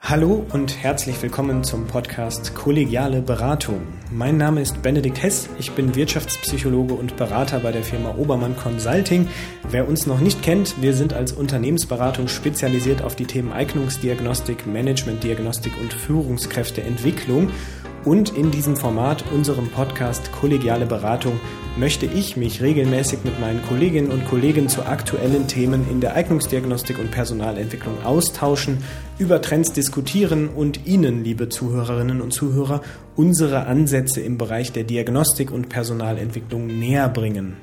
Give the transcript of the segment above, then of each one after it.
Hallo und herzlich willkommen zum Podcast Kollegiale Beratung. Mein Name ist Benedikt Hess, ich bin Wirtschaftspsychologe und Berater bei der Firma Obermann Consulting. Wer uns noch nicht kennt, wir sind als Unternehmensberatung spezialisiert auf die Themen Eignungsdiagnostik, Managementdiagnostik und Führungskräfteentwicklung. Und in diesem Format, unserem Podcast Kollegiale Beratung, möchte ich mich regelmäßig mit meinen Kolleginnen und Kollegen zu aktuellen Themen in der Eignungsdiagnostik und Personalentwicklung austauschen, über Trends diskutieren und Ihnen, liebe Zuhörerinnen und Zuhörer, unsere Ansätze im Bereich der Diagnostik und Personalentwicklung näher bringen.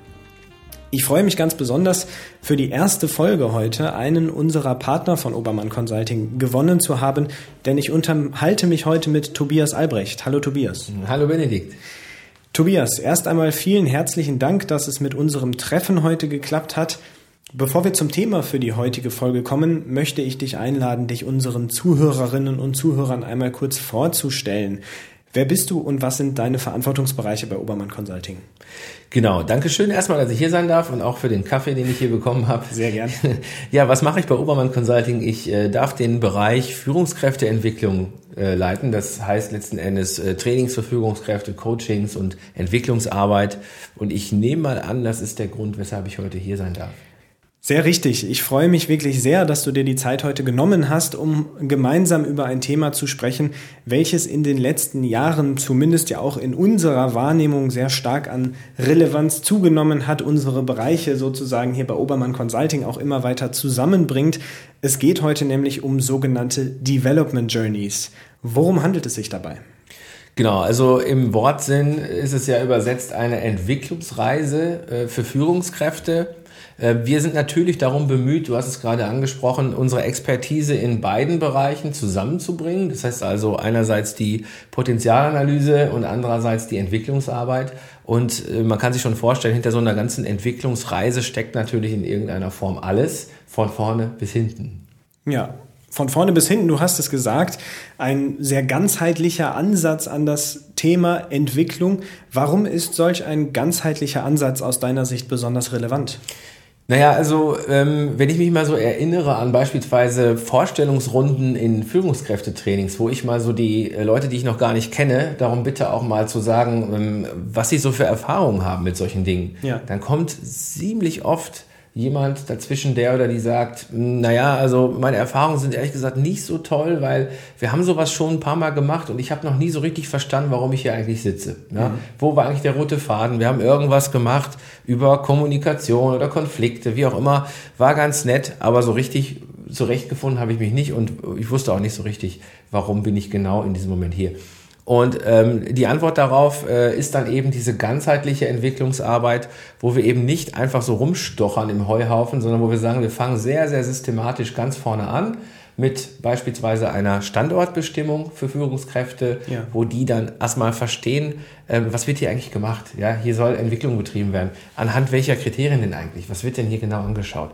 Ich freue mich ganz besonders, für die erste Folge heute einen unserer Partner von Obermann Consulting gewonnen zu haben, denn ich unterhalte mich heute mit Tobias Albrecht. Hallo Tobias. Hallo Benedikt. Tobias, erst einmal vielen herzlichen Dank, dass es mit unserem Treffen heute geklappt hat. Bevor wir zum Thema für die heutige Folge kommen, möchte ich dich einladen, dich unseren Zuhörerinnen und Zuhörern einmal kurz vorzustellen. Wer bist du und was sind deine Verantwortungsbereiche bei Obermann Consulting? Genau, danke schön erstmal, dass ich hier sein darf und auch für den Kaffee, den ich hier bekommen habe. Sehr gern. Ja, was mache ich bei Obermann Consulting? Ich darf den Bereich Führungskräfteentwicklung leiten. Das heißt letzten Endes Trainings für Führungskräfte, Coachings und Entwicklungsarbeit. Und ich nehme mal an, das ist der Grund, weshalb ich heute hier sein darf. Sehr richtig. Ich freue mich wirklich sehr, dass du dir die Zeit heute genommen hast, um gemeinsam über ein Thema zu sprechen, welches in den letzten Jahren zumindest ja auch in unserer Wahrnehmung sehr stark an Relevanz zugenommen hat, unsere Bereiche sozusagen hier bei Obermann Consulting auch immer weiter zusammenbringt. Es geht heute nämlich um sogenannte Development Journeys. Worum handelt es sich dabei? Genau, also im Wortsinn ist es ja übersetzt eine Entwicklungsreise für Führungskräfte. Wir sind natürlich darum bemüht, du hast es gerade angesprochen, unsere Expertise in beiden Bereichen zusammenzubringen. Das heißt also einerseits die Potenzialanalyse und andererseits die Entwicklungsarbeit. Und man kann sich schon vorstellen, hinter so einer ganzen Entwicklungsreise steckt natürlich in irgendeiner Form alles, von vorne bis hinten. Ja, von vorne bis hinten, du hast es gesagt, ein sehr ganzheitlicher Ansatz an das Thema Entwicklung. Warum ist solch ein ganzheitlicher Ansatz aus deiner Sicht besonders relevant? Naja, also wenn ich mich mal so erinnere an beispielsweise Vorstellungsrunden in Führungskräftetrainings, wo ich mal so die Leute, die ich noch gar nicht kenne, darum bitte auch mal zu sagen, was sie so für Erfahrungen haben mit solchen Dingen. Ja. Dann kommt ziemlich oft jemand dazwischen, der oder die sagt, naja, also meine Erfahrungen sind ehrlich gesagt nicht so toll, weil wir haben sowas schon ein paar Mal gemacht und ich habe noch nie so richtig verstanden, warum ich hier eigentlich sitze. Ja? Wo war eigentlich der rote Faden? Wir haben irgendwas gemacht über Kommunikation oder Konflikte, wie auch immer, war ganz nett, aber so richtig zurechtgefunden habe ich mich nicht und ich wusste auch nicht so richtig, warum bin ich genau in diesem Moment hier. Und die Antwort darauf ist dann eben diese ganzheitliche Entwicklungsarbeit, wo wir eben nicht einfach so rumstochern im Heuhaufen, sondern wo wir sagen, wir fangen sehr, sehr systematisch ganz vorne an mit beispielsweise einer Standortbestimmung für Führungskräfte, ja, wo die dann erstmal verstehen, was wird hier eigentlich gemacht? Ja, hier soll Entwicklung betrieben werden. Anhand welcher Kriterien denn eigentlich? Was wird denn hier genau angeschaut?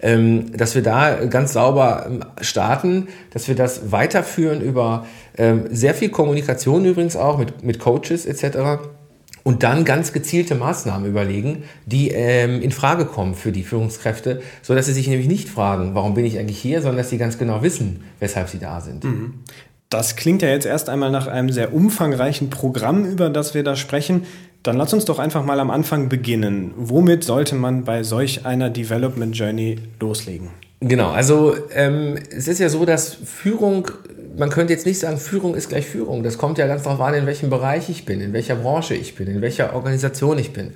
Dass wir da ganz sauber starten, dass wir das weiterführen über sehr viel Kommunikation übrigens auch mit Coaches etc., und dann ganz gezielte Maßnahmen überlegen, die in Frage kommen für die Führungskräfte, so dass sie sich nämlich nicht fragen, warum bin ich eigentlich hier, sondern dass sie ganz genau wissen, weshalb sie da sind. Das klingt ja jetzt erst einmal nach einem sehr umfangreichen Programm, über das wir da sprechen. Dann lass uns doch einfach mal am Anfang beginnen. Womit sollte man bei solch einer Development Journey loslegen? Genau, also es ist ja so, dass Führung, man könnte jetzt nicht sagen, Führung ist gleich Führung. Das kommt ja ganz darauf an, in welchem Bereich ich bin, in welcher Branche ich bin, in welcher Organisation ich bin.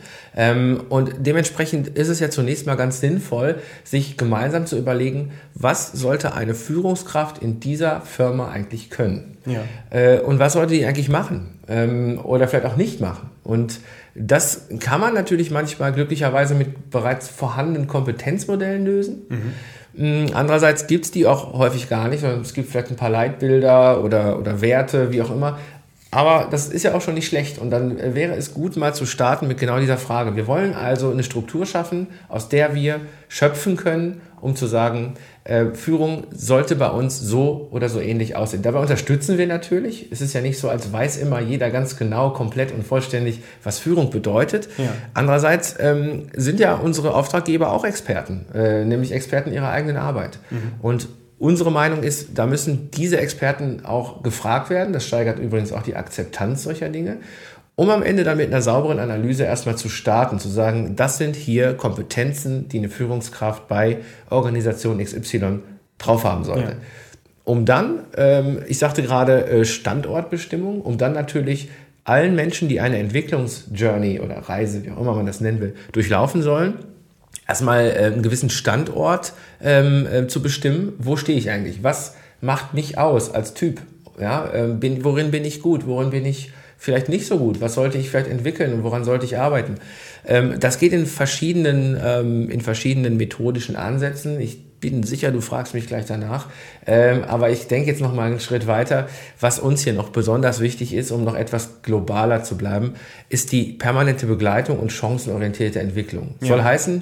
Und dementsprechend ist es ja zunächst mal ganz sinnvoll, sich gemeinsam zu überlegen, was sollte eine Führungskraft in dieser Firma eigentlich können? Ja. Und was sollte die eigentlich machen? Oder vielleicht auch nicht machen? Und das kann man natürlich manchmal glücklicherweise mit bereits vorhandenen Kompetenzmodellen lösen. Andererseits gibt's die auch häufig gar nicht, sondern es gibt vielleicht ein paar Leitbilder oder Werte, wie auch immer. Aber das ist ja auch schon nicht schlecht und dann wäre es gut, mal zu starten mit genau dieser Frage. Wir wollen also eine Struktur schaffen, aus der wir schöpfen können, um zu sagen, Führung sollte bei uns so oder so ähnlich aussehen. Dabei unterstützen wir natürlich. Es ist ja nicht so, als weiß immer jeder ganz genau, komplett und vollständig, was Führung bedeutet. Ja. Andererseits sind ja unsere Auftraggeber auch Experten, nämlich Experten ihrer eigenen Arbeit. Und unsere Meinung ist, da müssen diese Experten auch gefragt werden. Das steigert übrigens auch die Akzeptanz solcher Dinge. Um am Ende dann mit einer sauberen Analyse erstmal zu starten, zu sagen, das sind hier Kompetenzen, die eine Führungskraft bei Organisation XY drauf haben sollte. Ja. Um dann, ich sagte gerade Standortbestimmung, um dann natürlich allen Menschen, die eine Entwicklungsjourney oder Reise, wie auch immer man das nennen will, durchlaufen sollen, erstmal einen gewissen Standort zu bestimmen. Wo stehe ich eigentlich? Was macht mich aus als Typ? Ja, worin bin ich gut? Worin bin ich vielleicht nicht so gut? Was sollte ich vielleicht entwickeln und woran sollte ich arbeiten? Das geht in verschiedenen methodischen Ansätzen. Ich bin sicher, du fragst mich gleich danach. Aber ich denke jetzt noch mal einen Schritt weiter. Was uns hier noch besonders wichtig ist, um noch etwas globaler zu bleiben, ist die permanente Begleitung und chancenorientierte Entwicklung. Ja. Soll heißen,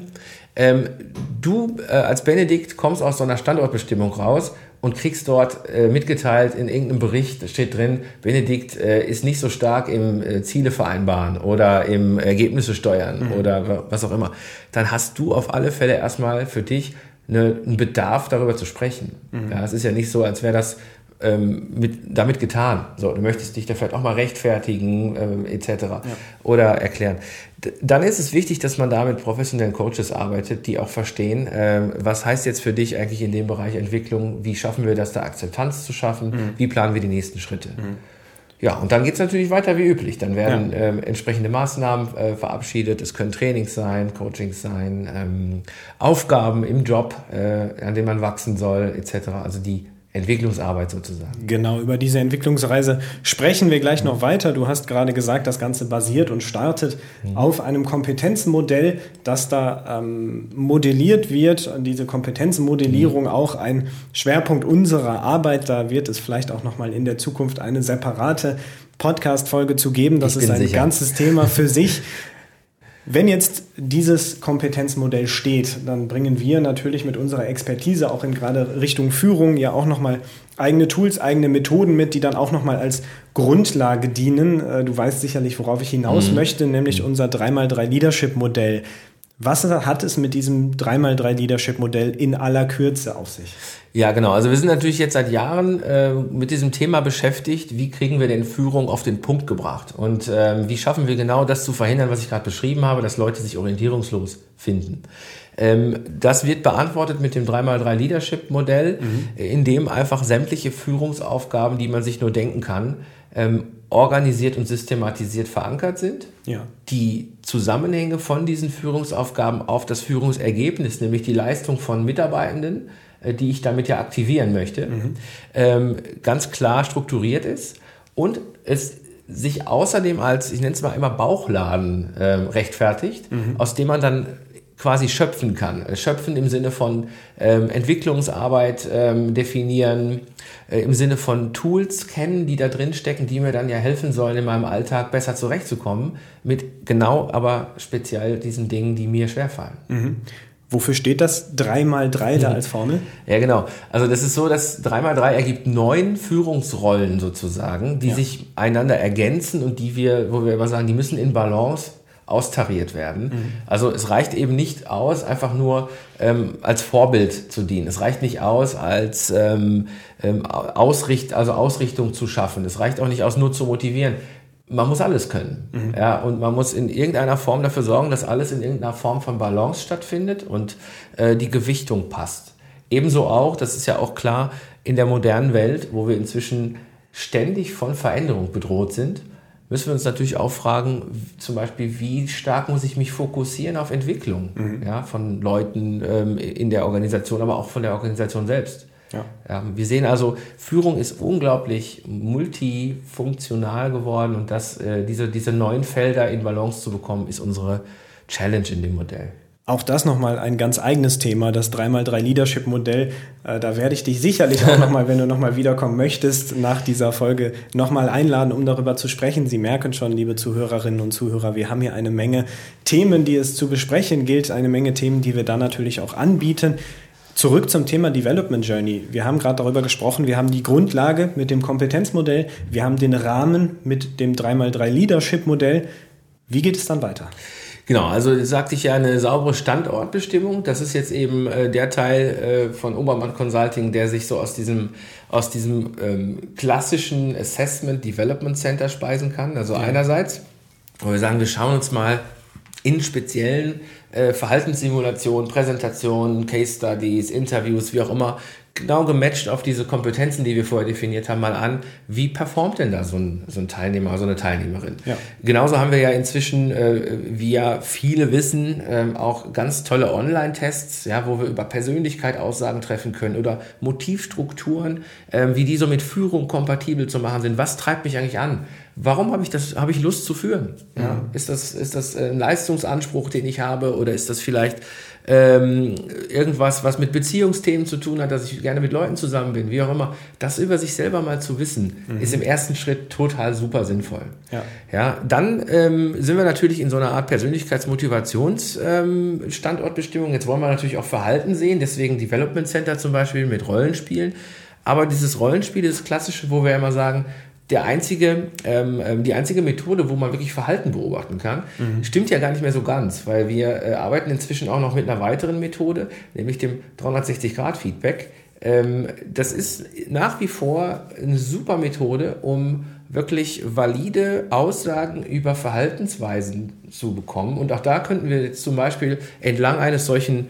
du als Benedikt kommst aus so einer Standortbestimmung raus und kriegst dort mitgeteilt, in irgendeinem Bericht steht drin, Benedikt ist nicht so stark im Ziele vereinbaren oder im Ergebnisse steuern oder was auch immer. Dann hast du auf alle Fälle erstmal für dich einen Bedarf, darüber zu sprechen. Ja, es ist ja nicht so, als wäre das damit getan. So, du möchtest dich da vielleicht auch mal rechtfertigen, etc. Ja. Oder erklären. Dann ist es wichtig, dass man da mit professionellen Coaches arbeitet, die auch verstehen, was heißt jetzt für dich eigentlich in dem Bereich Entwicklung, wie schaffen wir das, da Akzeptanz zu schaffen, wie planen wir die nächsten Schritte. Ja, und dann geht es natürlich weiter wie üblich. Dann werden entsprechende Maßnahmen verabschiedet. Es können Trainings sein, Coachings sein, Aufgaben im Job, an denen man wachsen soll, etc. Also die Entwicklungsarbeit sozusagen. Genau, über diese Entwicklungsreise sprechen wir gleich noch weiter. Du hast gerade gesagt, das Ganze basiert und startet auf einem Kompetenzmodell, das da modelliert wird. Und diese Kompetenzmodellierung auch ein Schwerpunkt unserer Arbeit. Da wird es vielleicht auch noch mal in der Zukunft eine separate Podcast-Folge zu geben. Das ist ein ganzes Thema für sich. Wenn jetzt dieses Kompetenzmodell steht, dann bringen wir natürlich mit unserer Expertise auch in gerade Richtung Führung ja auch nochmal eigene Tools, eigene Methoden mit, die dann auch nochmal als Grundlage dienen. Du weißt sicherlich, worauf ich hinaus möchte, nämlich unser 3x3 Leadership-Modell. Was hat es mit diesem 3x3 Leadership-Modell in aller Kürze auf sich? Ja, genau. Also wir sind natürlich jetzt seit Jahren mit diesem Thema beschäftigt. Wie kriegen wir denn Führung auf den Punkt gebracht? Und wie schaffen wir genau das zu verhindern, was ich gerade beschrieben habe, dass Leute sich orientierungslos finden? Das wird beantwortet mit dem 3x3 Leadership-Modell, in dem einfach sämtliche Führungsaufgaben, die man sich nur denken kann, organisiert und systematisiert verankert sind. Ja. Die Zusammenhänge von diesen Führungsaufgaben auf das Führungsergebnis, nämlich die Leistung von Mitarbeitenden, die ich damit ja aktivieren möchte, ganz klar strukturiert ist und es sich außerdem als, ich nenne es mal immer Bauchladen rechtfertigt, aus dem man dann quasi schöpfen kann. Schöpfen im Sinne von Entwicklungsarbeit definieren, im Sinne von Tools kennen, die da drin stecken, die mir dann ja helfen sollen, in meinem Alltag besser zurechtzukommen, mit genau aber speziell diesen Dingen, die mir schwerfallen. Wofür steht das 3x3 da als Formel? Ja, genau. Also das ist so, dass 3x3 ergibt 9 Führungsrollen sozusagen, die sich einander ergänzen und wo wir immer sagen, die müssen in Balance austariert werden. Also es reicht eben nicht aus, einfach nur als Vorbild zu dienen. Es reicht nicht aus, als Ausrichtung zu schaffen. Es reicht auch nicht aus, nur zu motivieren. Man muss alles können. Ja, und man muss in irgendeiner Form dafür sorgen, dass alles in irgendeiner Form von Balance stattfindet und die Gewichtung passt. Ebenso auch, das ist ja auch klar, in der modernen Welt, wo wir inzwischen ständig von Veränderung bedroht sind, müssen wir uns natürlich auch fragen, zum Beispiel, wie stark muss ich mich fokussieren auf Entwicklung von Leuten in der Organisation, aber auch von der Organisation selbst. Ja, wir sehen also, Führung ist unglaublich multifunktional geworden und diese neuen Felder in Balance zu bekommen, ist unsere Challenge in dem Modell. Auch das nochmal ein ganz eigenes Thema, das 3x3 Leadership-Modell. Da werde ich dich sicherlich auch nochmal, wenn du nochmal wiederkommen möchtest, nach dieser Folge nochmal einladen, um darüber zu sprechen. Sie merken schon, liebe Zuhörerinnen und Zuhörer, wir haben hier eine Menge Themen, die es zu besprechen gilt, eine Menge Themen, die wir dann natürlich auch anbieten. Zurück zum Thema Development Journey. Wir haben gerade darüber gesprochen, wir haben die Grundlage mit dem Kompetenzmodell, wir haben den Rahmen mit dem 3x3 Leadership-Modell. Wie geht es dann weiter? Genau, also das sagte ich ja, eine saubere Standortbestimmung. Das ist jetzt eben der Teil von Obermann Consulting, der sich so aus diesem klassischen Assessment Development Center speisen kann. Also einerseits, wo wir sagen, wir schauen uns mal in speziellen Verhaltenssimulationen, Präsentationen, Case Studies, Interviews, wie auch immer, genau gematcht auf diese Kompetenzen, die wir vorher definiert haben, mal an, wie performt denn da so ein Teilnehmer, so eine Teilnehmerin. Ja. Genauso haben wir ja inzwischen, wie ja viele wissen, auch ganz tolle Online-Tests, ja, wo wir über Persönlichkeit Aussagen treffen können oder Motivstrukturen, wie die so mit Führung kompatibel zu machen sind. Was treibt mich eigentlich an? Warum habe ich Lust zu führen? Ja, ist das ein Leistungsanspruch, den ich habe, oder ist das vielleicht irgendwas, was mit Beziehungsthemen zu tun hat, dass ich gerne mit Leuten zusammen bin, wie auch immer. Das über sich selber mal zu wissen, ist im ersten Schritt total super sinnvoll. Ja, dann sind wir natürlich in so einer Art Persönlichkeitsmotivations-Standortbestimmung. Jetzt wollen wir natürlich auch Verhalten sehen, deswegen Development Center zum Beispiel mit Rollenspielen. Aber dieses Rollenspiel ist das Klassische, wo wir immer sagen, die einzige Methode, wo man wirklich Verhalten beobachten kann, stimmt ja gar nicht mehr so ganz, weil wir arbeiten inzwischen auch noch mit einer weiteren Methode, nämlich dem 360-Grad-Feedback. Das ist nach wie vor eine super Methode, um wirklich valide Aussagen über Verhaltensweisen zu bekommen. Und auch da könnten wir jetzt zum Beispiel entlang eines solchen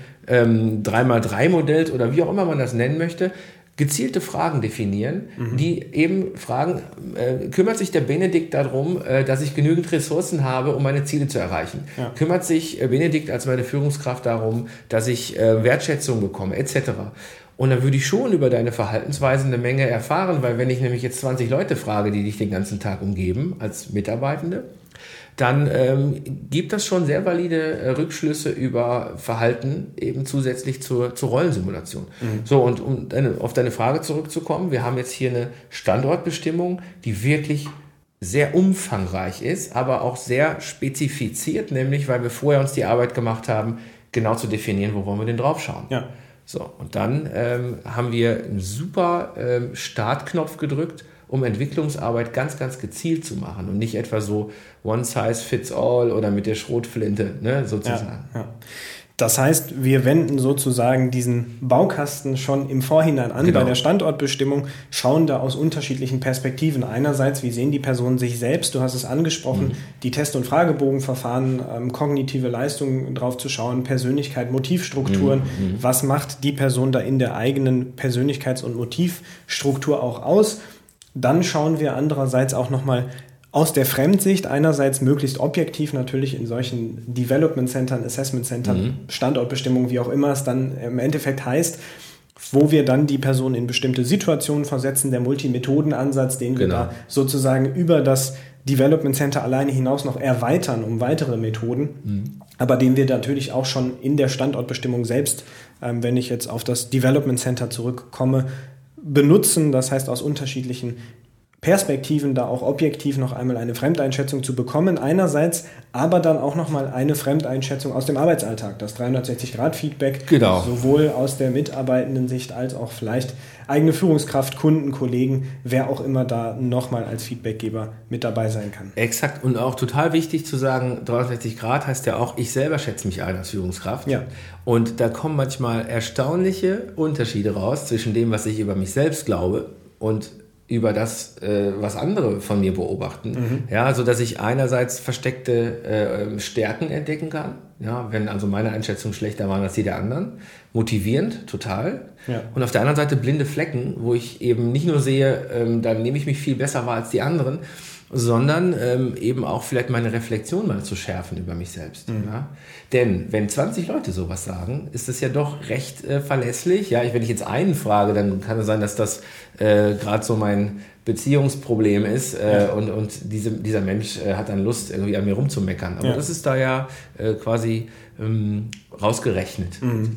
3x3-Modells oder wie auch immer man das nennen möchte, gezielte Fragen definieren, die eben fragen, kümmert sich der Benedikt darum, dass ich genügend Ressourcen habe, um meine Ziele zu erreichen? Ja. Kümmert sich Benedikt als meine Führungskraft darum, dass ich Wertschätzung bekomme, etc.? Und dann würde ich schon über deine Verhaltensweisen eine Menge erfahren, weil wenn ich nämlich jetzt 20 Leute frage, die dich den ganzen Tag umgeben als Mitarbeitende, dann gibt das schon sehr valide Rückschlüsse über Verhalten eben zusätzlich zur Rollensimulation. So, und um auf deine Frage zurückzukommen, wir haben jetzt hier eine Standortbestimmung, die wirklich sehr umfangreich ist, aber auch sehr spezifiziert, nämlich weil wir vorher uns die Arbeit gemacht haben, genau zu definieren, wo wollen wir denn drauf schauen. Ja. So, und dann haben wir einen super Startknopf gedrückt, um Entwicklungsarbeit ganz, ganz gezielt zu machen und nicht etwa so one size fits all oder mit der Schrotflinte, ne, sozusagen. Ja. Das heißt, wir wenden sozusagen diesen Baukasten schon im Vorhinein an bei der Standortbestimmung, schauen da aus unterschiedlichen Perspektiven. Einerseits, wie sehen die Personen sich selbst? Du hast es angesprochen, die Test- und Fragebogenverfahren, kognitive Leistungen drauf zu schauen, Persönlichkeit, Motivstrukturen. Was macht die Person da in der eigenen Persönlichkeits- und Motivstruktur auch aus? Dann schauen wir andererseits auch nochmal aus der Fremdsicht, einerseits möglichst objektiv natürlich in solchen Development Centern, Assessment Centern, Standortbestimmung, wie auch immer es dann im Endeffekt heißt, wo wir dann die Person in bestimmte Situationen versetzen, der Multimethodenansatz, den wir da sozusagen über das Development Center alleine hinaus noch erweitern um weitere Methoden, aber den wir natürlich auch schon in der Standortbestimmung selbst, wenn ich jetzt auf das Development Center zurückkomme, benutzen, das heißt aus unterschiedlichen Perspektiven da auch objektiv noch einmal eine Fremdeinschätzung zu bekommen, einerseits, aber dann auch nochmal eine Fremdeinschätzung aus dem Arbeitsalltag, das 360-Grad-Feedback, sowohl aus der mitarbeitenden Sicht als auch vielleicht eigene Führungskraft, Kunden, Kollegen, wer auch immer da nochmal als Feedbackgeber mit dabei sein kann. Exakt, und auch total wichtig zu sagen, 360 Grad heißt ja auch, ich selber schätze mich ein als Führungskraft. Ja. Und da kommen manchmal erstaunliche Unterschiede raus zwischen dem, was ich über mich selbst glaube und über das, was andere von mir beobachten. Ja, so dass ich einerseits versteckte Stärken entdecken kann, ja, wenn also meine Einschätzungen schlechter waren als die der anderen. Motivierend, total. Ja. Und auf der anderen Seite blinde Flecken, wo ich eben nicht nur sehe, dann nehme ich mich viel besser wahr als die anderen, sondern eben auch vielleicht meine Reflexion mal zu schärfen über mich selbst. Ja? Denn wenn 20 Leute sowas sagen, ist das ja doch recht verlässlich. Ja, wenn ich jetzt einen frage, dann kann es sein, dass das gerade so mein Beziehungsproblem ist und dieser Mensch hat dann Lust, irgendwie an mir rumzumeckern. Aber das ist da ja quasi rausgerechnet.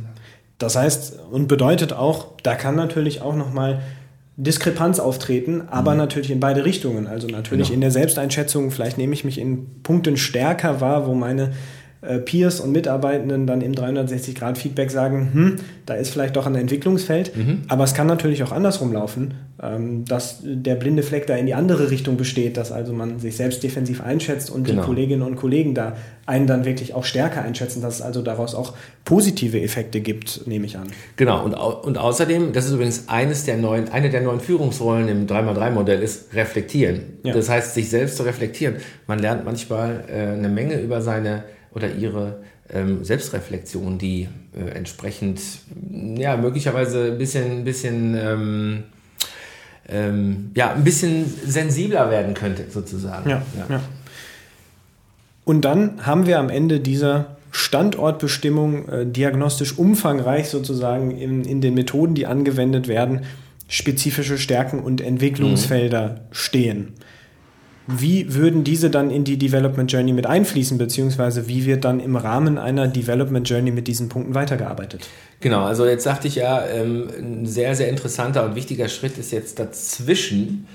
Das heißt und bedeutet auch, da kann natürlich auch nochmal Diskrepanz auftreten, aber natürlich in beide Richtungen. Also natürlich in der Selbsteinschätzung, vielleicht nehme ich mich in Punkten stärker wahr, wo meine Peers und Mitarbeitenden dann im 360-Grad-Feedback sagen, da ist vielleicht doch ein Entwicklungsfeld, aber es kann natürlich auch andersrum laufen, dass der blinde Fleck da in die andere Richtung besteht, dass also man sich selbst defensiv einschätzt und die Kolleginnen und Kollegen da einen dann wirklich auch stärker einschätzen, dass es also daraus auch positive Effekte gibt, nehme ich an. Genau, und außerdem, das ist übrigens eine der neuen Führungsrollen im 3x3-Modell, ist reflektieren. Ja. Das heißt, sich selbst zu reflektieren. Man lernt manchmal eine Menge über seine oder ihre Selbstreflexion, die entsprechend möglicherweise ein bisschen sensibler werden könnte, sozusagen. Ja. Und dann haben wir am Ende dieser Standortbestimmung diagnostisch umfangreich sozusagen in den Methoden, die angewendet werden, spezifische Stärken und Entwicklungsfelder stehen. Wie würden diese dann in die Development Journey mit einfließen, beziehungsweise wie wird dann im Rahmen einer Development Journey mit diesen Punkten weitergearbeitet? Genau, also jetzt sagte ich ja, ein sehr, sehr interessanter und wichtiger Schritt ist jetzt dazwischen,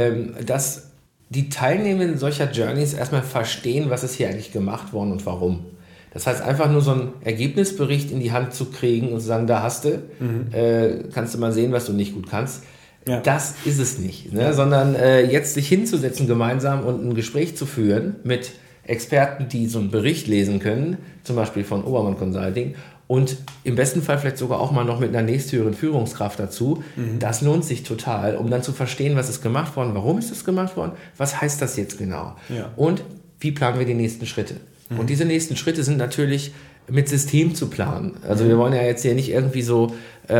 dass die Teilnehmenden solcher Journeys erstmal verstehen, was ist hier eigentlich gemacht worden und warum. Das heißt, einfach nur so einen Ergebnisbericht in die Hand zu kriegen und zu sagen, da hast du, kannst du mal sehen, was du nicht gut kannst. Ja. Das ist es nicht, ne? Sondern jetzt sich hinzusetzen gemeinsam und ein Gespräch zu führen mit Experten, die so einen Bericht lesen können, zum Beispiel von Obermann Consulting und im besten Fall vielleicht sogar auch mal noch mit einer nächsthöheren Führungskraft dazu. Das lohnt sich total, um dann zu verstehen, was ist gemacht worden, warum ist es gemacht worden, was heißt das jetzt genau und wie planen wir die nächsten Schritte. Und diese nächsten Schritte sind natürlich mit System zu planen. Also wir wollen ja jetzt hier nicht irgendwie so,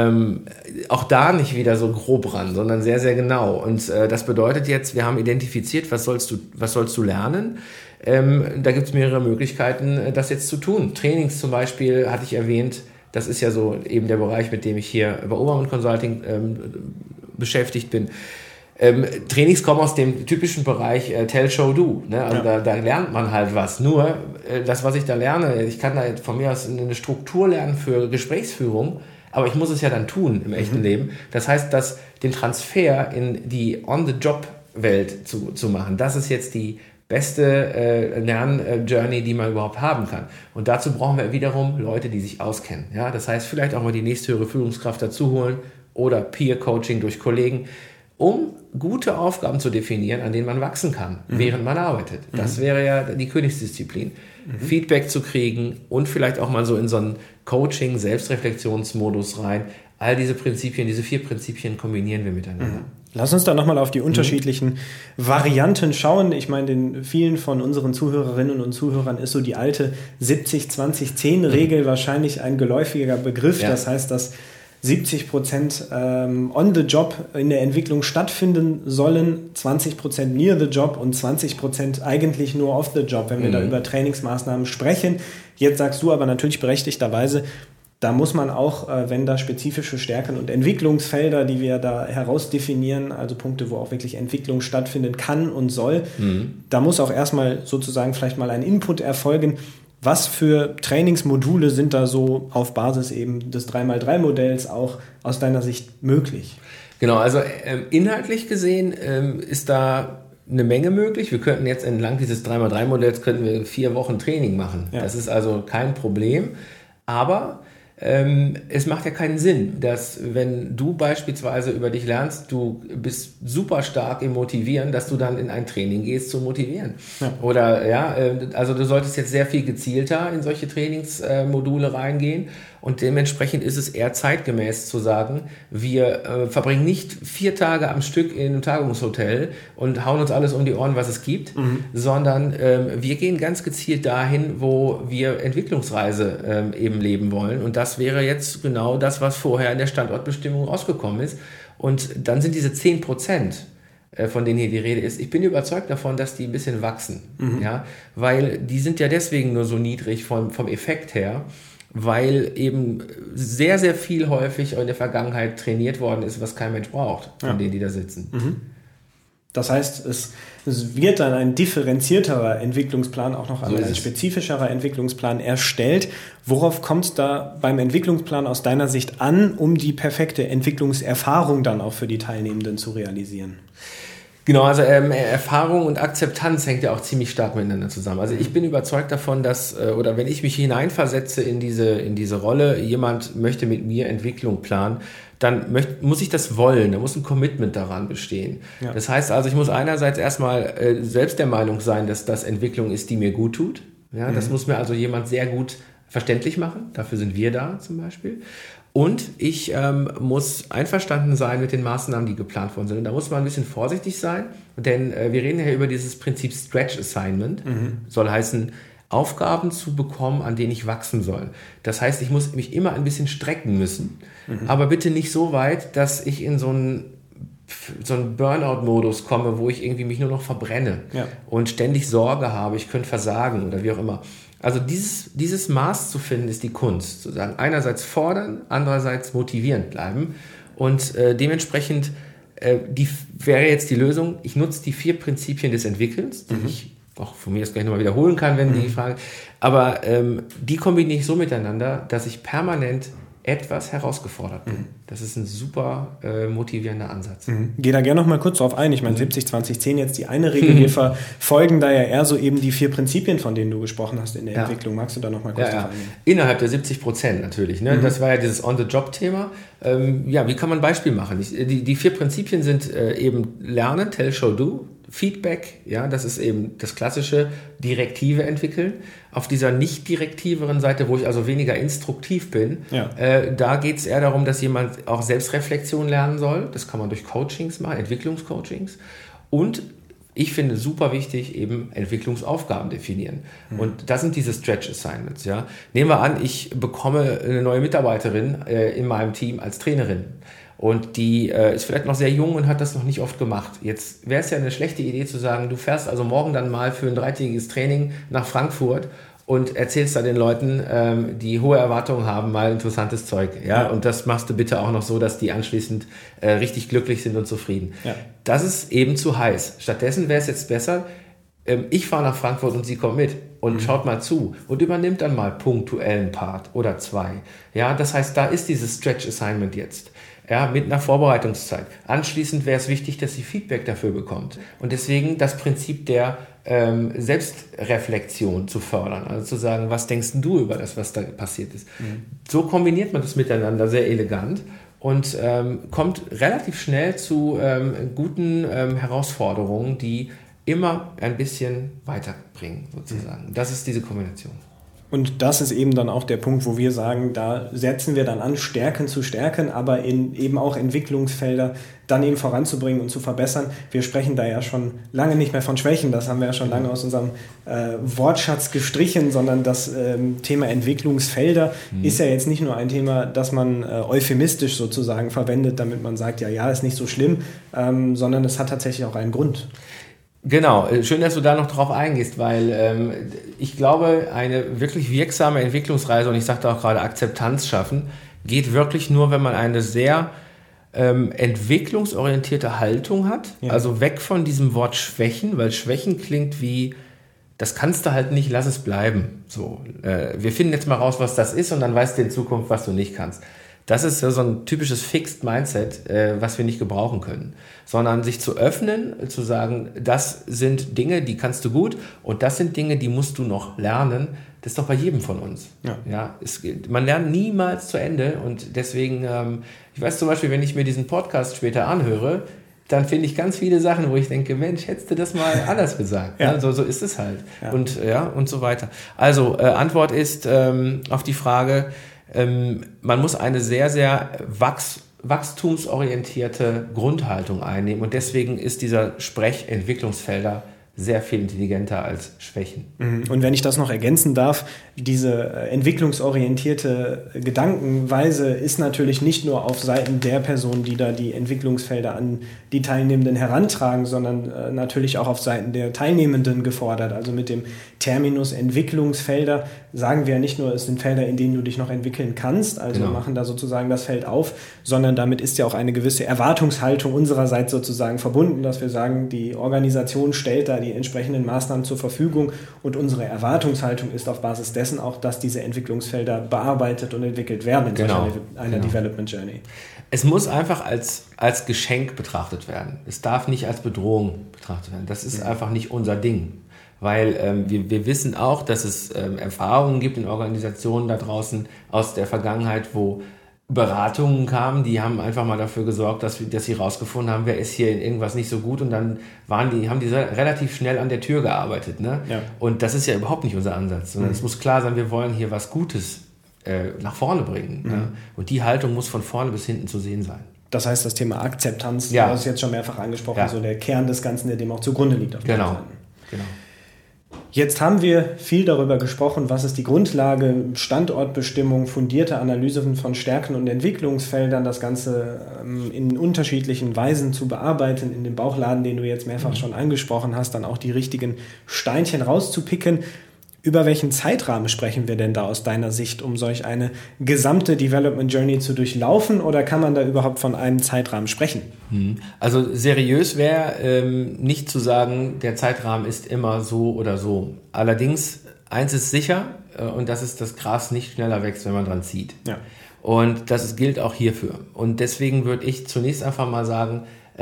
auch da nicht wieder so grob ran, sondern sehr, sehr genau. Und das bedeutet jetzt, wir haben identifiziert, was sollst du lernen. Da gibt es mehrere Möglichkeiten, das jetzt zu tun. Trainings zum Beispiel hatte ich erwähnt, das ist ja so eben der Bereich, mit dem ich hier bei Obermann Consulting beschäftigt bin. Trainings kommen aus dem typischen Bereich Tell, Show, Do. Ne? Also da lernt man halt was. Nur das, was ich da lerne, ich kann da von mir aus eine Struktur lernen für Gesprächsführung, aber ich muss es ja dann tun im echten Leben. Das heißt, den Transfer in die On-the-Job-Welt zu machen, das ist jetzt die beste Lern-Journey, die man überhaupt haben kann. Und dazu brauchen wir wiederum Leute, die sich auskennen. Ja? Das heißt, vielleicht auch mal die nächsthöhere Führungskraft dazu holen oder Peer-Coaching durch Kollegen, um gute Aufgaben zu definieren, an denen man wachsen kann, während man arbeitet. Das wäre ja die Königsdisziplin. Feedback zu kriegen und vielleicht auch mal so in so einen Coaching-, Selbstreflexionsmodus rein. All diese Prinzipien, diese 4 Prinzipien kombinieren wir miteinander. Lass uns da nochmal auf die unterschiedlichen Varianten schauen. Ich meine, den vielen von unseren Zuhörerinnen und Zuhörern ist so die alte 70-20-10-Regel wahrscheinlich ein geläufiger Begriff. Ja. Das heißt, dass 70% on the job in der Entwicklung stattfinden sollen, 20% near the job und 20% eigentlich nur off the job, wenn wir da über Trainingsmaßnahmen sprechen. Jetzt sagst du aber natürlich berechtigterweise, da muss man auch, wenn da spezifische Stärken und Entwicklungsfelder, die wir da herausdefinieren, also Punkte, wo auch wirklich Entwicklung stattfinden kann und soll, da muss auch erstmal sozusagen vielleicht mal ein Input erfolgen. Was für Trainingsmodule sind da so auf Basis eben des 3x3-Modells auch aus deiner Sicht möglich? Genau, also inhaltlich gesehen ist da eine Menge möglich. Wir könnten jetzt entlang dieses 3x3-Modells 4 Wochen Training machen. Ja. Das ist also kein Problem. Aber es macht ja keinen Sinn, dass wenn du beispielsweise über dich lernst, du bist super stark im Motivieren, dass du dann in ein Training gehst zum Motivieren. Ja. Oder also du solltest jetzt sehr viel gezielter in solche Trainingsmodule reingehen und dementsprechend ist es eher zeitgemäß zu sagen, wir verbringen nicht 4 Tage am Stück in einem Tagungshotel und hauen uns alles um die Ohren, was es gibt, sondern wir gehen ganz gezielt dahin, wo wir Entwicklungsreise eben leben wollen und das wäre jetzt genau das, was vorher in der Standortbestimmung rausgekommen ist. Und dann sind diese 10%, von denen hier die Rede ist, ich bin überzeugt davon, dass die ein bisschen wachsen. Ja? Weil die sind ja deswegen nur so niedrig vom Effekt her, weil eben sehr, sehr viel häufig in der Vergangenheit trainiert worden ist, was kein Mensch braucht, von denen, die da sitzen. Das heißt, es wird dann ein differenzierterer Entwicklungsplan, auch noch ein spezifischerer Entwicklungsplan erstellt. Worauf kommt es da beim Entwicklungsplan aus deiner Sicht an, um die perfekte Entwicklungserfahrung dann auch für die Teilnehmenden zu realisieren? Genau, also Erfahrung und Akzeptanz hängt ja auch ziemlich stark miteinander zusammen. Also ich bin überzeugt davon, dass, oder wenn ich mich hineinversetze in diese Rolle, jemand möchte mit mir Entwicklung planen, dann muss ich das wollen, da muss ein Commitment daran bestehen. Ja. Das heißt also, ich muss einerseits erstmal selbst der Meinung sein, dass das Entwicklung ist, die mir gut tut. Ja, das muss mir also jemand sehr gut verständlich machen. Dafür sind wir da zum Beispiel. Und ich muss einverstanden sein mit den Maßnahmen, die geplant worden sind. Und da muss man ein bisschen vorsichtig sein, denn wir reden ja über dieses Prinzip Stretch Assignment. Soll heißen, Aufgaben zu bekommen, an denen ich wachsen soll. Das heißt, ich muss mich immer ein bisschen strecken müssen, aber bitte nicht so weit, dass ich in so einen Burnout-Modus komme, wo ich irgendwie mich nur noch verbrenne und ständig Sorge habe, ich könnte versagen oder wie auch immer. Also dieses Maß zu finden, ist die Kunst. Zu sagen, einerseits fordern, andererseits motivierend bleiben. Und dementsprechend wäre jetzt die Lösung, ich nutze die 4 Prinzipien des Entwickelns, die ich auch von mir jetzt gleich nochmal wiederholen kann, wenn die Frage, aber die kombiniere ich so miteinander, dass ich permanent etwas herausgefordert bin. Das ist ein super motivierender Ansatz. Geh da gerne noch mal kurz drauf ein. Ich meine, 70-20-10 jetzt die eine Regel. Wir verfolgen da ja eher so eben die 4 Prinzipien, von denen du gesprochen hast in der Entwicklung. Magst du da noch mal kurz drauf eingehen? Innerhalb der 70% natürlich. Ne? Das war ja dieses On-the-Job-Thema. Wie kann man ein Beispiel machen? Die 4 Prinzipien sind eben Lernen, Tell, Show, Do. Feedback, das ist eben das klassische Direktive entwickeln. Auf dieser nicht direktiveren Seite, wo ich also weniger instruktiv bin, da geht es eher darum, dass jemand auch Selbstreflexion lernen soll. Das kann man durch Coachings machen, Entwicklungscoachings. Und ich finde super wichtig, eben Entwicklungsaufgaben definieren. Und das sind diese Stretch Assignments. Ja. Nehmen wir an, ich bekomme eine neue Mitarbeiterin in meinem Team als Trainerin. Und die ist vielleicht noch sehr jung und hat das noch nicht oft gemacht. Jetzt wäre es ja eine schlechte Idee zu sagen, du fährst also morgen dann mal für ein 3-tägiges Training nach Frankfurt und erzählst da den Leuten, die hohe Erwartungen haben, mal interessantes Zeug. Ja? Und das machst du bitte auch noch so, dass die anschließend richtig glücklich sind und zufrieden. Ja. Das ist eben zu heiß. Stattdessen wäre es jetzt besser, ich fahre nach Frankfurt und sie kommt mit und schaut mal zu und übernimmt dann mal punktuellen Part oder 2. Ja, das heißt, da ist dieses Stretch Assignment jetzt. Ja, mit einer Vorbereitungszeit. Anschließend wäre es wichtig, dass sie Feedback dafür bekommt. Und deswegen das Prinzip der Selbstreflexion zu fördern. Also zu sagen, was denkst du über das, was da passiert ist? So kombiniert man das miteinander sehr elegant und kommt relativ schnell zu guten Herausforderungen, die immer ein bisschen weiterbringen, sozusagen. Das ist diese Kombination. Und das ist eben dann auch der Punkt, wo wir sagen, da setzen wir dann an, Stärken zu stärken, aber in eben auch Entwicklungsfelder dann eben voranzubringen und zu verbessern. Wir sprechen da ja schon lange nicht mehr von Schwächen, das haben wir ja schon lange aus unserem Wortschatz gestrichen, sondern das Thema Entwicklungsfelder ist ja jetzt nicht nur ein Thema, das man euphemistisch sozusagen verwendet, damit man sagt, ja, ist nicht so schlimm, sondern es hat tatsächlich auch einen Grund. Genau, schön, dass du da noch drauf eingehst, weil ich glaube, eine wirklich wirksame Entwicklungsreise, und ich sagte auch gerade Akzeptanz schaffen, geht wirklich nur, wenn man eine sehr entwicklungsorientierte Haltung hat, also weg von diesem Wort Schwächen, weil Schwächen klingt wie, das kannst du halt nicht, lass es bleiben. So, wir finden jetzt mal raus, was das ist und dann weißt du in Zukunft, was du nicht kannst. Das ist so ein typisches Fixed Mindset, was wir nicht gebrauchen können. Sondern sich zu öffnen, zu sagen, das sind Dinge, die kannst du gut und das sind Dinge, die musst du noch lernen. Das ist doch bei jedem von uns. Man lernt niemals zu Ende und deswegen, ich weiß zum Beispiel, wenn ich mir diesen Podcast später anhöre, dann finde ich ganz viele Sachen, wo ich denke, Mensch, hättest du das mal anders gesagt. So ist es halt. Ja. Und so weiter. Also Antwort ist auf die Frage, man muss eine sehr, sehr wachstumsorientierte Grundhaltung einnehmen und deswegen ist dieser Sprech Entwicklungsfelder sehr viel intelligenter als Schwächen. Und wenn ich das noch ergänzen darf, diese entwicklungsorientierte Gedankenweise ist natürlich nicht nur auf Seiten der Personen, die da die Entwicklungsfelder an die Teilnehmenden herantragen, sondern natürlich auch auf Seiten der Teilnehmenden gefordert. Also mit dem Terminus Entwicklungsfelder sagen wir ja nicht nur, es sind Felder, in denen du dich noch entwickeln kannst, also machen da sozusagen das Feld auf, sondern damit ist ja auch eine gewisse Erwartungshaltung unsererseits sozusagen verbunden, dass wir sagen, die Organisation stellt da die entsprechenden Maßnahmen zur Verfügung und unsere Erwartungshaltung ist auf Basis dessen auch, dass diese Entwicklungsfelder bearbeitet und entwickelt werden in einer Development Journey. Es muss einfach als Geschenk betrachtet werden. Es darf nicht als Bedrohung betrachtet werden. Das ist einfach nicht unser Ding. Weil wir wissen auch, dass es Erfahrungen gibt in Organisationen da draußen aus der Vergangenheit, wo Beratungen kamen, die haben einfach mal dafür gesorgt, dass sie rausgefunden haben, wer ist hier in irgendwas nicht so gut, und dann haben die relativ schnell an der Tür gearbeitet. Ne? Ja. Und das ist ja überhaupt nicht unser Ansatz, sondern es muss klar sein, wir wollen hier was Gutes nach vorne bringen. Ne? Und die Haltung muss von vorne bis hinten zu sehen sein. Das heißt, das Thema Akzeptanz, du hast es jetzt schon mehrfach angesprochen, so der Kern des Ganzen, der dem auch zugrunde liegt. Auf genau. Jetzt haben wir viel darüber gesprochen, was ist die Grundlage, Standortbestimmung, fundierte Analysen von Stärken und Entwicklungsfeldern, das Ganze in unterschiedlichen Weisen zu bearbeiten, in dem Bauchladen, den du jetzt mehrfach schon angesprochen hast, dann auch die richtigen Steinchen rauszupicken. Über welchen Zeitrahmen sprechen wir denn da aus deiner Sicht, um solch eine gesamte Development Journey zu durchlaufen, oder kann man da überhaupt von einem Zeitrahmen sprechen? Also seriös wäre nicht zu sagen, der Zeitrahmen ist immer so oder so. Allerdings, eins ist sicher, und das ist, das Gras nicht schneller wächst, wenn man dran zieht. Ja. Und das gilt auch hierfür. Und deswegen würde ich zunächst einfach mal sagen,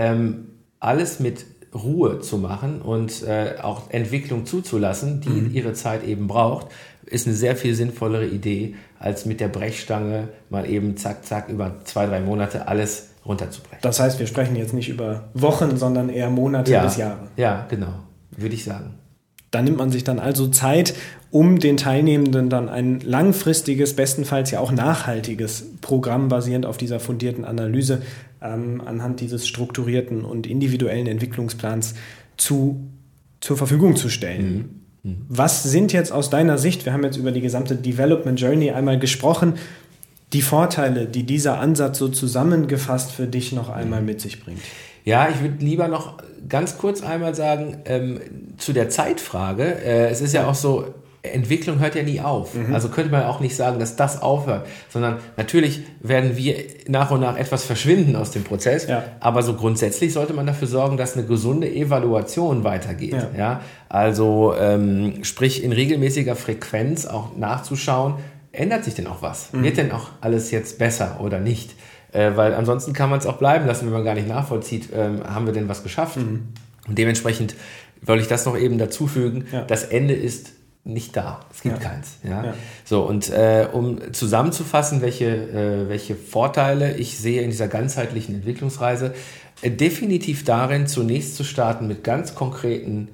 alles mit Ruhe zu machen und auch Entwicklung zuzulassen, die ihre Zeit eben braucht, ist eine sehr viel sinnvollere Idee, als mit der Brechstange mal eben zack, zack über 2-3 Monate alles runterzubrechen. Das heißt, wir sprechen jetzt nicht über Wochen, sondern eher Monate bis Jahre. Ja, genau, würde ich sagen. Da nimmt man sich dann also Zeit, um den Teilnehmenden dann ein langfristiges, bestenfalls ja auch nachhaltiges Programm basierend auf dieser fundierten Analyse anhand dieses strukturierten und individuellen Entwicklungsplans zur Verfügung zu stellen. Was sind jetzt aus deiner Sicht, wir haben jetzt über die gesamte Development Journey einmal gesprochen, die Vorteile, die dieser Ansatz so zusammengefasst für dich noch einmal mit sich bringt? Ja, ich würde lieber noch ganz kurz einmal sagen, zu der Zeitfrage, es ist ja auch so, Entwicklung hört ja nie auf. Also könnte man auch nicht sagen, dass das aufhört, sondern natürlich werden wir nach und nach etwas verschwinden aus dem Prozess, aber so grundsätzlich sollte man dafür sorgen, dass eine gesunde Evaluation weitergeht. Ja? Also sprich in regelmäßiger Frequenz auch nachzuschauen, ändert sich denn auch was? Wird denn auch alles jetzt besser oder nicht? Weil ansonsten kann man es auch bleiben lassen, wenn man gar nicht nachvollzieht, haben wir denn was geschafft? Und dementsprechend wollte ich das noch eben dazu fügen, das Ende ist nicht da. Es gibt keins. Ja? So, und um zusammenzufassen, welche Vorteile ich sehe in dieser ganzheitlichen Entwicklungsreise, definitiv darin, zunächst zu starten mit ganz konkreten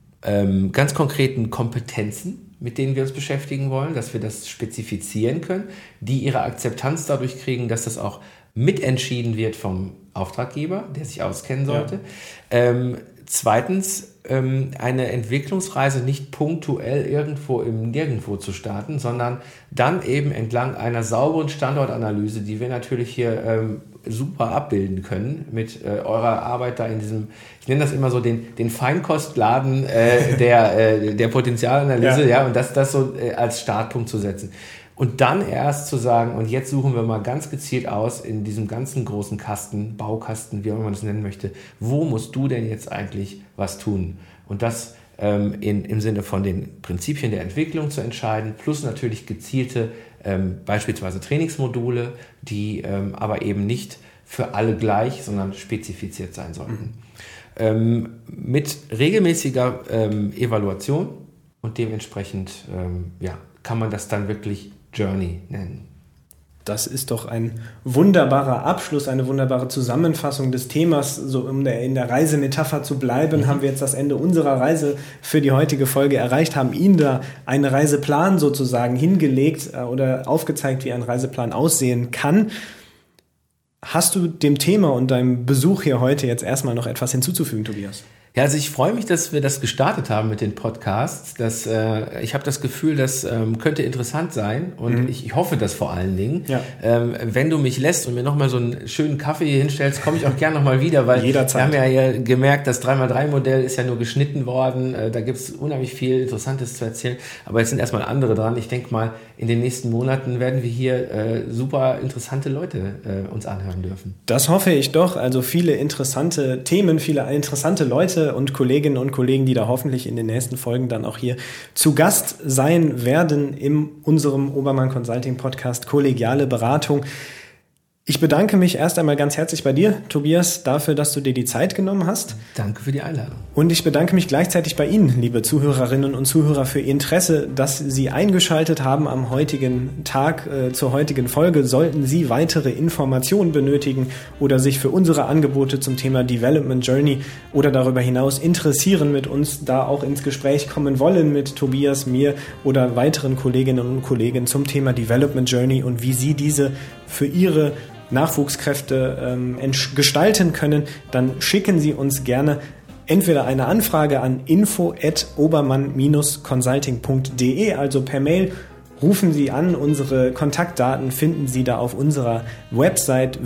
Kompetenzen, mit denen wir uns beschäftigen wollen, dass wir das spezifizieren können, die ihre Akzeptanz dadurch kriegen, dass das auch mitentschieden wird vom Auftraggeber, der sich auskennen sollte. Zweitens, eine Entwicklungsreise nicht punktuell irgendwo im Nirgendwo zu starten, sondern dann eben entlang einer sauberen Standortanalyse, die wir natürlich hier super abbilden können mit eurer Arbeit da in diesem, ich nenne das immer so den Feinkostladen der Potenzialanalyse, und das so als Startpunkt zu setzen. Und dann erst zu sagen, und jetzt suchen wir mal ganz gezielt aus in diesem ganzen großen Kasten, Baukasten, wie auch immer man das nennen möchte, wo musst du denn jetzt eigentlich was tun? Und das im Sinne von den Prinzipien der Entwicklung zu entscheiden, plus natürlich gezielte beispielsweise Trainingsmodule, die aber eben nicht für alle gleich, sondern spezifiziert sein sollten. Mit regelmäßiger Evaluation und dementsprechend kann man das dann wirklich Journey nennen. Das ist doch ein wunderbarer Abschluss, eine wunderbare Zusammenfassung des Themas. So, um in der Reisemetapher zu bleiben, haben wir jetzt das Ende unserer Reise für die heutige Folge erreicht, haben Ihnen da einen Reiseplan sozusagen hingelegt oder aufgezeigt, wie ein Reiseplan aussehen kann. Hast du dem Thema und deinem Besuch hier heute jetzt erstmal noch etwas hinzuzufügen, Tobias? Ja, also ich freue mich, dass wir das gestartet haben mit den Podcasts. Ich habe das Gefühl, das könnte interessant sein und ich hoffe das vor allen Dingen. Ja. Wenn du mich lässt und mir nochmal so einen schönen Kaffee hier hinstellst, komme ich auch gerne nochmal wieder, weil jederzeit. Wir haben ja gemerkt, das 3x3-Modell ist ja nur geschnitten worden. Da gibt es unheimlich viel Interessantes zu erzählen, aber jetzt sind erstmal andere dran. Ich denke mal, in den nächsten Monaten werden wir hier super interessante Leute uns anhören dürfen. Das hoffe ich doch. Also viele interessante Themen, viele interessante Leute und Kolleginnen und Kollegen, die da hoffentlich in den nächsten Folgen dann auch hier zu Gast sein werden in unserem Obermann Consulting Podcast Kollegiale Beratung. Ich bedanke mich erst einmal ganz herzlich bei dir, Tobias, dafür, dass du dir die Zeit genommen hast. Danke für die Einladung. Und ich bedanke mich gleichzeitig bei Ihnen, liebe Zuhörerinnen und Zuhörer, für Ihr Interesse, dass Sie eingeschaltet haben am heutigen Tag zur heutigen Folge. Sollten Sie weitere Informationen benötigen oder sich für unsere Angebote zum Thema Development Journey oder darüber hinaus interessieren, mit uns da auch ins Gespräch kommen wollen, mit Tobias, mir oder weiteren Kolleginnen und Kollegen zum Thema Development Journey und wie Sie diese für Ihre Nachwuchskräfte gestalten können, dann schicken Sie uns gerne entweder eine Anfrage an info@obermann-consulting.de, also per Mail. Rufen Sie an, unsere Kontaktdaten finden Sie da auf unserer Website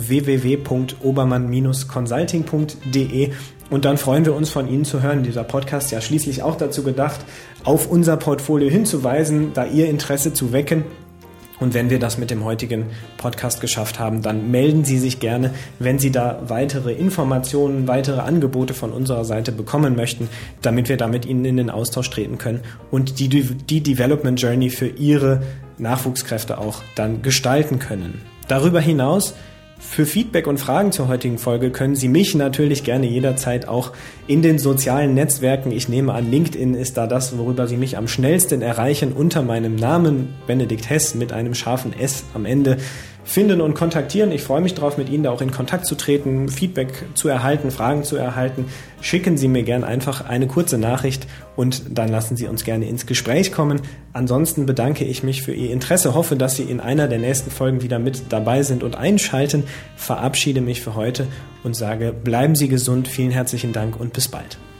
www.obermann-consulting.de und dann freuen wir uns von Ihnen zu hören. Dieser Podcast ist ja schließlich auch dazu gedacht, auf unser Portfolio hinzuweisen, da Ihr Interesse zu wecken. Und wenn wir das mit dem heutigen Podcast geschafft haben, dann melden Sie sich gerne, wenn Sie da weitere Informationen, weitere Angebote von unserer Seite bekommen möchten, damit wir da mit Ihnen in den Austausch treten können und die Development Journey für Ihre Nachwuchskräfte auch dann gestalten können. Darüber hinaus, für Feedback und Fragen zur heutigen Folge können Sie mich natürlich gerne jederzeit auch in den sozialen Netzwerken, ich nehme an, LinkedIn ist da das, worüber Sie mich am schnellsten erreichen, unter meinem Namen Benedikt Hess mit einem scharfen S am Ende finden und kontaktieren. Ich freue mich darauf, mit Ihnen da auch in Kontakt zu treten, Feedback zu erhalten, Fragen zu erhalten. Schicken Sie mir gern einfach eine kurze Nachricht und dann lassen Sie uns gerne ins Gespräch kommen. Ansonsten bedanke ich mich für Ihr Interesse, hoffe, dass Sie in einer der nächsten Folgen wieder mit dabei sind und einschalten, verabschiede mich für heute und sage, bleiben Sie gesund, vielen herzlichen Dank und bis bald.